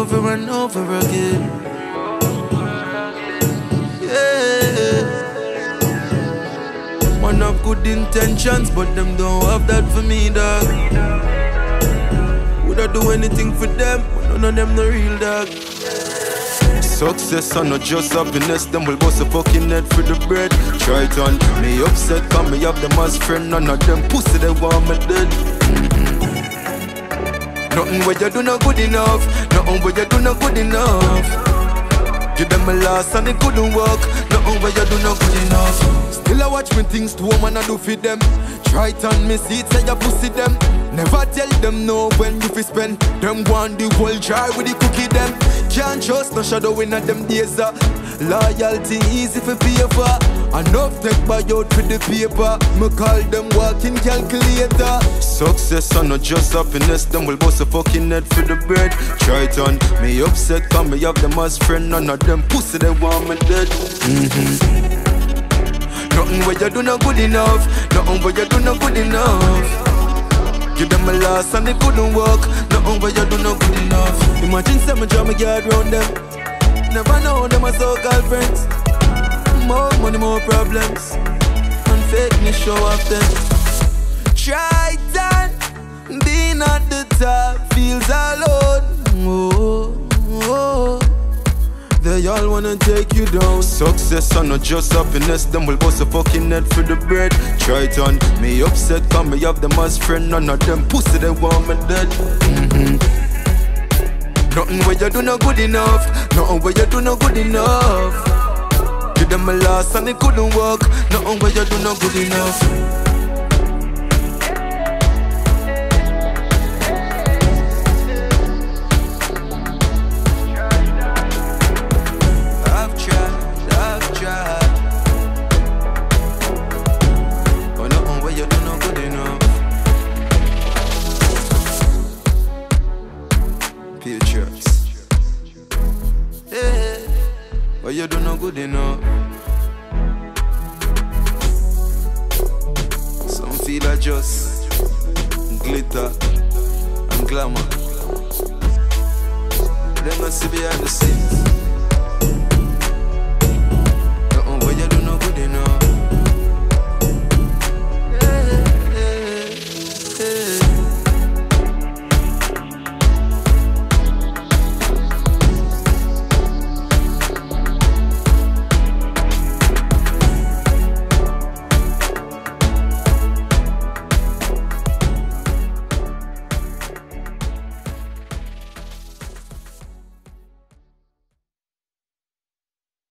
over and over again. Yeah. Man have good intentions, but them don't have that for me, dog. Would I do anything for them? None of them no real, dog. Success and not just happiness. Them will bust a fucking head for the bread. Try it on me upset, cause me have them as friend. None of them pussy, they want me dead. Nothing where you do not good enough. Nothing where you do not good enough. Give them a loss and it couldn't work. Nothing where you do not good enough. Still I watch me things to woman I do for them. Try it on me see it say you pussy them. Never tell them no when you fi spend. Them want the whole jar with the cookie them. Can't trust no shadow in them days. Loyalty easy for pay for. Enough take by out for the paper. Me call them walking calculator. Success and not just happiness. Them will bust a fucking head for the bread. Try it on me upset, cause me have them as friend. None of them pussy they want me dead. Nothing where you do not good enough. Nothing where you do not good enough. Give them a loss and it couldn't work. Nothing where you do not good enough. Imagine some drama yard round them. Never know them are so-called friends. More money, more problems. And fake me show off them. Try done. Being at the top feels alone. Oh, oh. They all wanna take you down. Success and not just happiness. Them will bust a fucking head for the bread. Try it on me upset, cause me have them as friend. None of them pussy, they want me dead. Nothing where you do not good enough. Nothing where you do not good enough. Give them a loss and it couldn't work. Nothing where you do not good enough. Yeah, but you do not good enough. Some feel like just glitter and glamour. They must see behind the scenes.